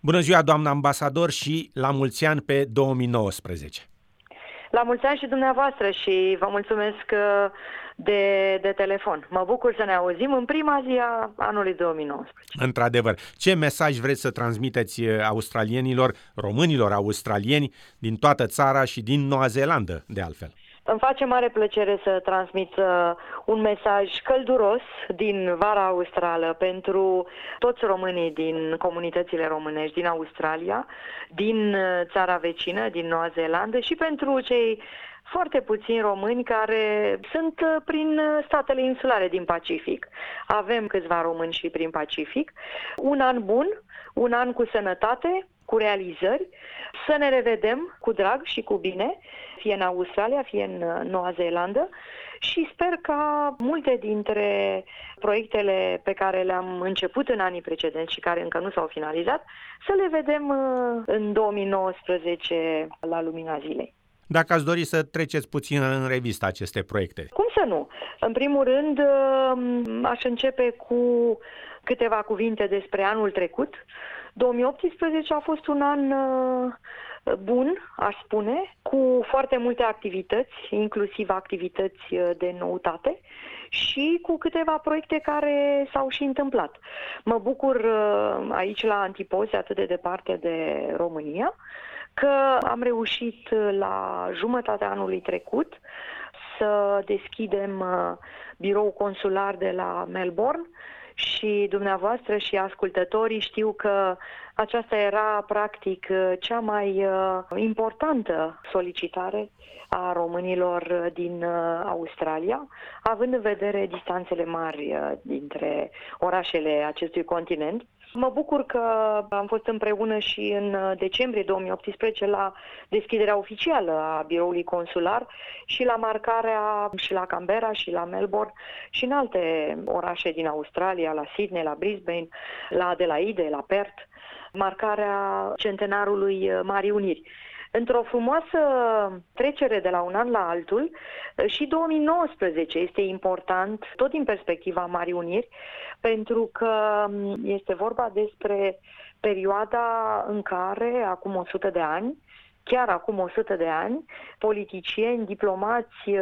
Bună ziua, doamnă ambasador, și la mulți ani pe 2019. La mulți ani și dumneavoastră și vă mulțumesc de telefon. Mă bucur să ne auzim în prima zi a anului 2019. Într-adevăr, ce mesaj vreți să transmiteți australienilor, românilor australieni din toată țara și din Noua Zeelandă, de altfel? Îmi face mare plăcere să transmit un mesaj călduros din vara australă pentru toți românii din comunitățile românești din Australia, din țara vecină, din Noua Zeelandă, și pentru cei foarte puțini români care sunt prin statele insulare din Pacific. Avem câțiva români și prin Pacific. Un an bun, un an cu sănătate, cu realizări, să ne revedem cu drag și cu bine, fie în Australia, fie în Noua Zeelandă, și sper ca multe dintre proiectele pe care le-am început în anii precedenți și care încă nu s-au finalizat, să le vedem în 2019 la lumina zilei. Dacă ați dori să treceți puțin în revistă aceste proiecte. Cum să nu? În primul rând, aș începe cu câteva cuvinte despre anul trecut. 2018 a fost un an bun, aș spune, cu foarte multe activități, inclusiv activități de noutate, și cu câteva proiecte care s-au și întâmplat. Mă bucur aici la Antipozi, atât de departe de România, că am reușit la jumătatea anului trecut să deschidem birou consular de la Melbourne, și dumneavoastră și ascultătorii știu că aceasta era practic cea mai importantă solicitare a românilor din Australia, având în vedere distanțele mari dintre orașele acestui continent. Mă bucur că am fost împreună și în decembrie 2018 la deschiderea oficială a biroului consular și la marcarea și la Canberra și la Melbourne și în alte orașe din Australia, la Sydney, la Brisbane, la Adelaide, la Perth, marcarea centenarului Marii Uniri. Într-o frumoasă trecere de la un an la altul, și 2019 este important, tot din perspectiva Marii Uniri, pentru că este vorba despre perioada în care, acum 100 de ani, chiar acum 100 de ani, politicieni, diplomați,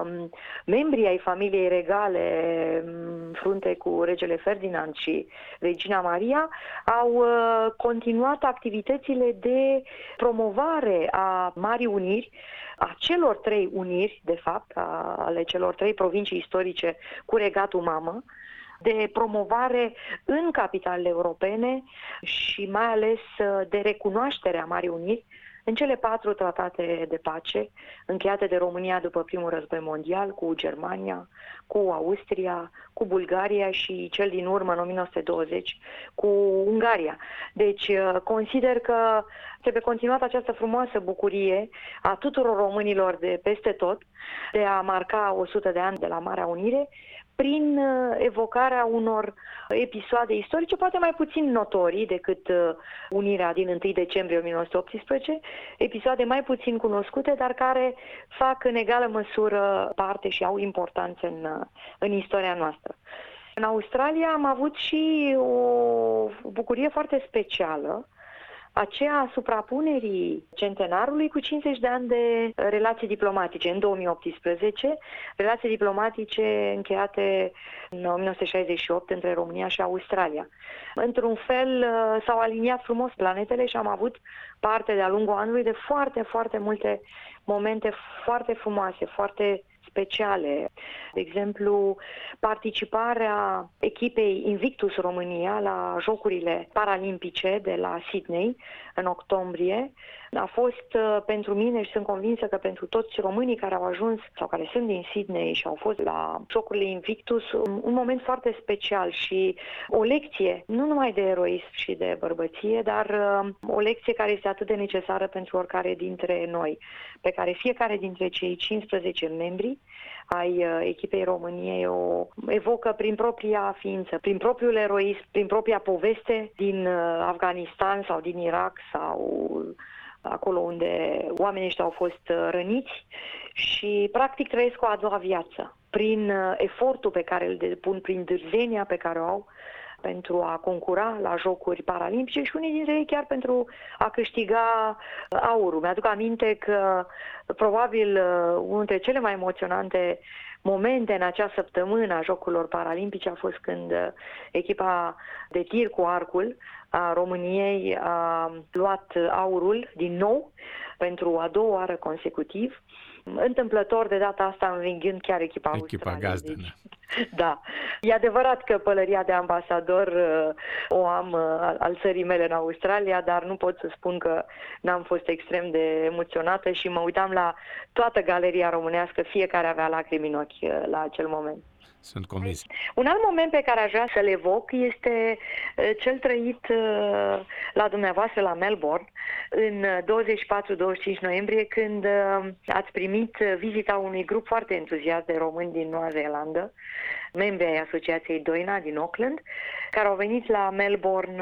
membrii ai familiei regale, frunte cu regele Ferdinand și regina Maria, au continuat activitățile de promovare a Marii Uniri, a celor trei uniri, de fapt, ale celor trei provincii istorice cu regatul mamă, de promovare în capitalele europene și mai ales de recunoaștere a Marii Uniri în cele 4 tratate de pace încheiate de România după Primul Război Mondial, cu Germania, cu Austria, cu Bulgaria și cel din urmă, în 1920, cu Ungaria. Deci consider că trebuie continuată această frumoasă bucurie a tuturor românilor de peste tot de a marca 100 de ani de la Marea Unire prin evocarea unor episoade istorice, poate mai puțin notorii decât unirea din 1 decembrie 1918, episoade mai puțin cunoscute, dar care fac în egală măsură parte și au importanță în istoria noastră. În Australia am avut și o bucurie foarte specială, aceea suprapunerii centenarului cu 50 de ani de relații diplomatice în 2018, relații diplomatice încheiate în 1968 între România și Australia. Într-un fel s-au aliniat frumos planetele și am avut parte de-a lungul anului de foarte, foarte multe momente foarte frumoase, foarte speciale. De exemplu, participarea echipei Invictus România la Jocurile Paralimpice de la Sydney în octombrie a fost pentru mine, și sunt convinsă că pentru toți românii care au ajuns sau care sunt din Sydney și au fost la Jocurile Invictus, un moment foarte special și o lecție, nu numai de eroism și de bărbăție, dar o lecție care este atât de necesară pentru oricare dintre noi, pe care fiecare dintre cei 15 membri ai echipei României o evocă prin propria ființă, prin propriul eroism, prin propria poveste din Afganistan sau din Irak sau acolo unde oamenii ăștia au fost răniți și practic trăiesc o a doua viață. Prin efortul pe care îl depun, prin dârzenia pe care o au, pentru a concura la Jocuri Paralimpice și unii dintre ei chiar pentru a câștiga aurul. Mi-aduc aminte că probabil unul dintre cele mai emoționante momente în acea săptămână a Jocurilor Paralimpice a fost când echipa de tir cu arcul a României a luat aurul din nou pentru a doua oară consecutiv, întâmplător de data asta învingând chiar echipa gazdă. Deci, da. E adevărat că pălăria de ambasador o am al țării mele în Australia, dar nu pot să spun că n-am fost extrem de emoționată și mă uitam la toată galeria românească, fiecare avea lacrimi în ochi la acel moment. Sunt convins. Un alt moment pe care aș vrea să-l evoc este cel trăit la dumneavoastră la Melbourne în 24-25 noiembrie, când ați primit vizita unui grup foarte entuziast de români din Noua Zeelandă, membri ai Asociației Doina din Auckland, care au venit la Melbourne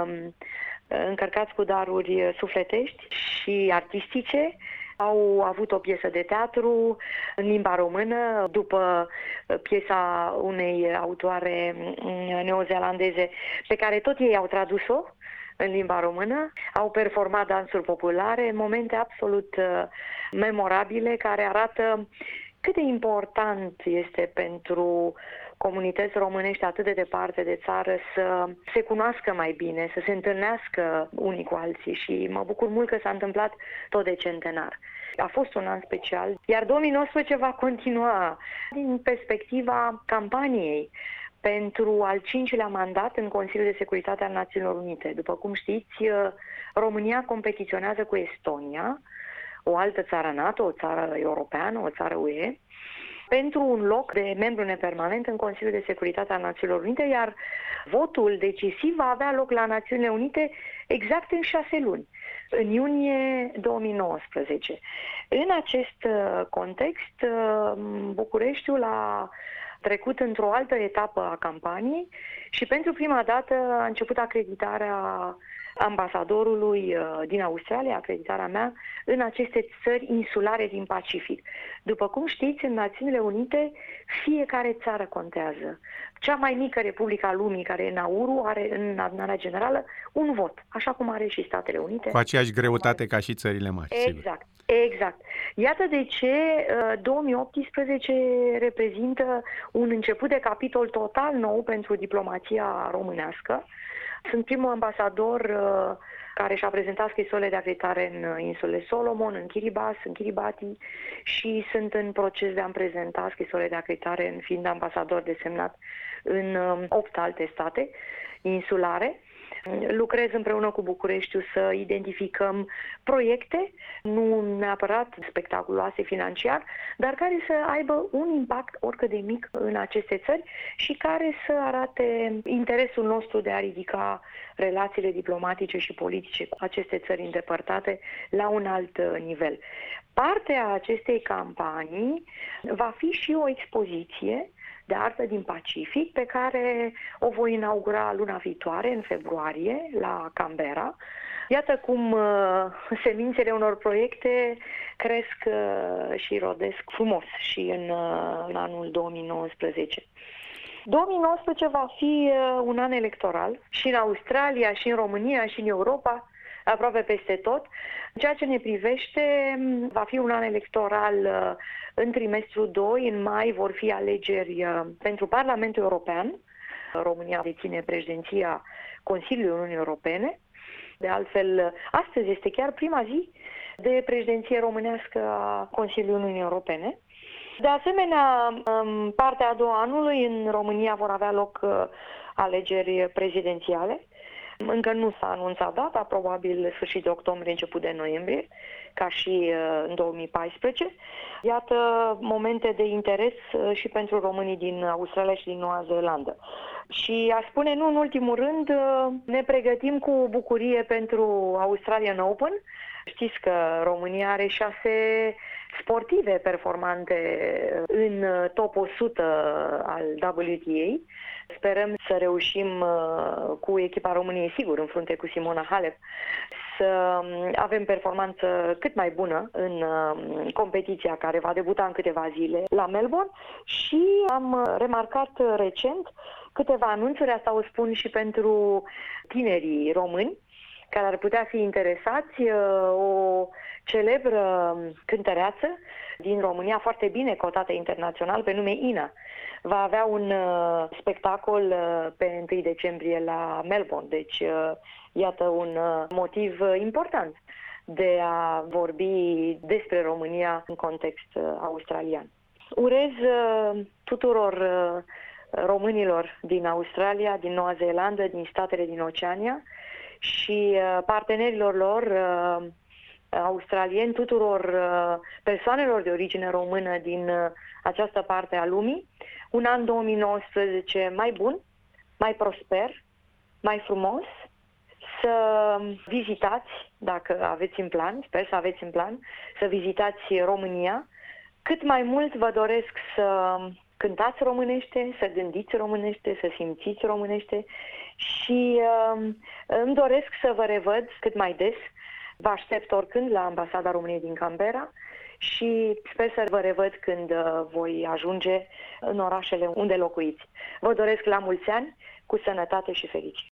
încărcați cu daruri sufletești și artistice. Au avut o piesă de teatru în limba română, după piesa unei autoare neozeelandeze pe care tot ei au tradus-o în limba română. Au performat dansuri populare, momente absolut memorabile care arată cât de important este pentru comunități românești atât de departe de țară să se cunoască mai bine, să se întâlnească unii cu alții și mă bucur mult că s-a întâmplat tot de centenar. A fost un an special, iar 2019 va continua din perspectiva campaniei pentru al 5-lea mandat în Consiliul de Securitate al Națiunilor Unite. După cum știți, România competiționează cu Estonia, o altă țară NATO, o țară europeană, o țară UE, pentru un loc de membru nepermanent în Consiliul de Securitate al Națiunilor Unite, iar votul decisiv va avea loc la Națiunile Unite exact în 6 luni, în iunie 2019. În acest context, Bucureștiul a trecut într-o altă etapă a campaniei și pentru prima dată a început acreditarea ambasadorului din Australia, acreditarea mea, în aceste țări insulare din Pacific. După cum știți, în Națiunile Unite fiecare țară contează. Cea mai mică republică a lumii, care e Nauru, are în adunarea generală un vot, așa cum are și Statele Unite. Cu aceeași greutate ca și țările mari. Exact. Sigur. Exact. Iată de ce 2018 reprezintă un început de capitol total nou pentru diplomația românească. Sunt primul ambasador care și-a prezentat scrisorile de acreditare în insulele Solomon, în Kiribati și sunt în proces de a-mi prezenta scrisorile de acreditare fiind ambasador desemnat în 8 alte state insulare. Lucrez împreună cu Bucureștiul să identificăm proiecte, nu neapărat spectaculoase financiar, dar care să aibă un impact oricât de mic în aceste țări și care să arate interesul nostru de a ridica relațiile diplomatice și politice cu aceste țări îndepărtate la un alt nivel. Partea acestei campanii va fi și o expoziție de artă din Pacific, pe care o voi inaugura luna viitoare, în februarie, la Canberra. Iată cum semințele unor proiecte cresc și rodesc frumos și în anul 2019. 2019 va fi un an electoral și în Australia, și în România, și în Europa, aproape peste tot. Ceea ce ne privește, va fi un an electoral în trimestrul 2, în mai vor fi alegeri pentru Parlamentul European. România deține președinția Consiliului Uniunii Europene. De altfel, astăzi este chiar prima zi de președinție românească a Consiliului Uniunii Europene. De asemenea, în partea a doua anului, în România vor avea loc alegeri prezidențiale. Încă nu s-a anunțat data, probabil sfârșit de octombrie, început de noiembrie, ca și în 2014. Iată momente de interes și pentru românii din Australia și din Noua Zeelandă. Și aș spune, nu în ultimul rând, ne pregătim cu bucurie pentru Australian Open. Știți că România are 6 sportive performante în top 100 al WTA. Sperăm să reușim cu echipa României, sigur, în frunte cu Simona Halep, să avem performanță cât mai bună în competiția care va debuta în câteva zile la Melbourne și am remarcat recent Câteva anunțuri, asta o spun și pentru tinerii români care ar putea fi interesați. O celebră cântăreață din România, foarte bine cotată internațional, pe nume Ina, va avea un spectacol pe 1 decembrie la Melbourne. Deci, iată un motiv important de a vorbi despre România în context australian. Urez tuturor românilor din Australia, din Noua Zeelandă, din statele din Oceania și partenerilor lor australieni, tuturor persoanelor de origine română din această parte a lumii, un an 2019 mai bun, mai prosper, mai frumos, să vizitați, dacă aveți în plan, sper să aveți în plan, să vizitați România. Cât mai mult vă doresc să cântați românește, să gândiți românește, să simțiți românește și îmi doresc să vă revăd cât mai des. Vă aștept oricând la Ambasada României din Canberra și sper să vă revăd când voi ajunge în orașele unde locuiți. Vă doresc la mulți ani, cu sănătate și fericire.